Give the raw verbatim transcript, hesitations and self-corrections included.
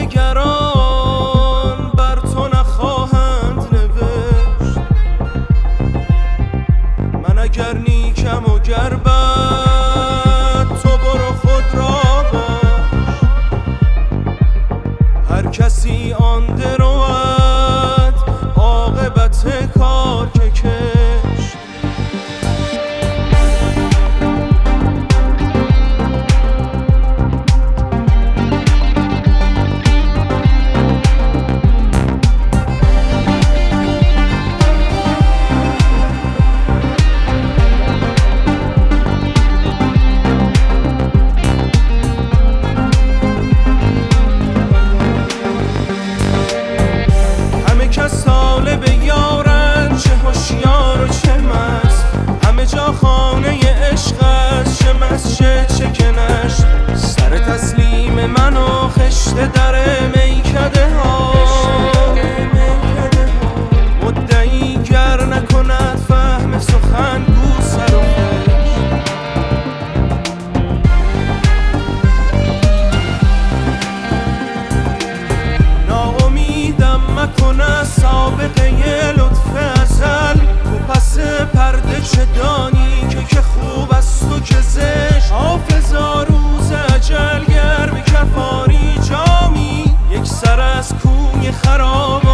دگران بر تو نخواهند نوشت. من اگر نیکم و گر بد تو برو خود را باش. هر کسی آن درود عاقبت کار که کشت. طالب یارن، چه هوشیار و چه مست، همه جا خانه عشق است، چه مسجد چه کنشت. سر تسلیم من و خشت در میکده ها، مدعی گر نکند فهم سخن گو سر و خشت. ناامیدم مکنه سابقه لطف ازل، تو پس پرده چه دانی که که خوب است و که زشت. حافظا روز اجل گر به کفاری جامی، یک سر از کوی خراب